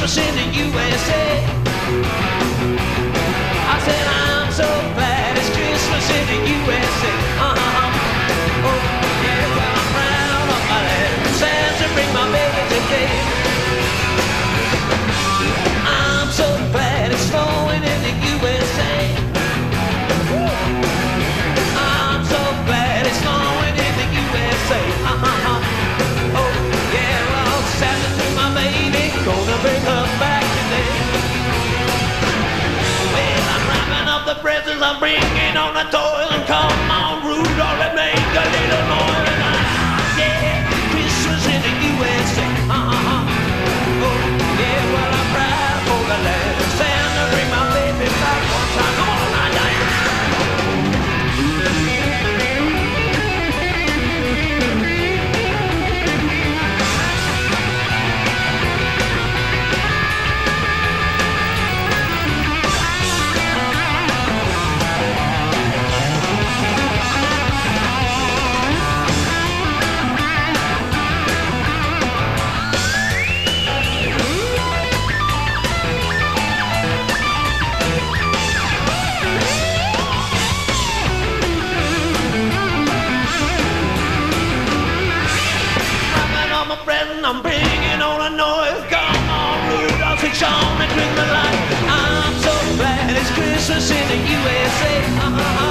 Christmas in the USA. I said I'm so glad it's Christmas in the USA. Oh yeah, well I'm proud of my land. Santa bring my baby today. I'm so glad it's snowing in the USA. I'm so glad it's snowing in the USA. Oh yeah, well Santa took my baby, gonna bring her back today. Well, I'm wrapping up the presents, I'm bringing on the toys, and come on Rudolph, let make a little noise. Yeah, Christmas in the USA. Oh yeah, well I'm proud for the land. Santa bring my baby back one time. Come on, now, I'm bringing on a noise. Come on, Rudolph, it's on and bring the light. I'm so glad it's Christmas in the USA.